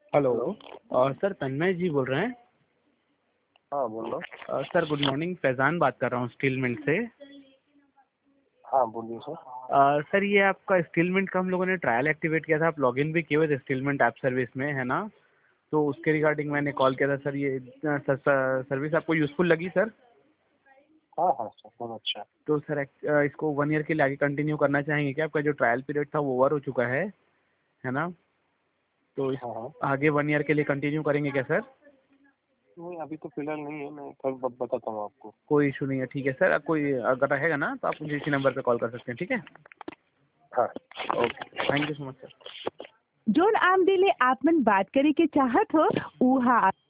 Hello. Hello. Sir Tanmay ji बोल रहे हैं? हाँ बोल रहा हूँ। सर गुड मॉर्निंग, फैज़ान बात कर रहा हूँ स्टीलमेंट से। हाँ बोलिए सर। सर ये आपका स्टीलमेंट का हम लोगों ने ट्रायल एक्टिवेट किया था, आप लॉगिन भी किए हुए थे स्टीलमेंट ऐप सर्विस में, है ना? तो उसके रिगार्डिंग मैंने कॉल किया था सर। ये सर्विस आपको यूज़फुल लगी सर? हाँ हाँ सर, बहुत अच्छा है। तो सर इसको 1 ईयर के लिए आगे कंटिन्यू करना चाहेंगे क्या? आपका जो ट्रायल पीरियड था वो ओवर हो चुका है ना? तो इस हाँ हाँ। आगे 1 ईयर के लिए कंटिन्यू करेंगे क्या सर? नहीं अभी तो फिलहाल नहीं है, मैं कल बताता हूँ आपको। कोई इशू नहीं है, ठीक है सर। कोई अगर रहेगा ना तो आप मुझे इसी नंबर पे कॉल कर सकते हैं, ठीक है? हाँ। Okay, thank you so much sir. जोन आमदिले आपमन बात करे के चाहत हो उहा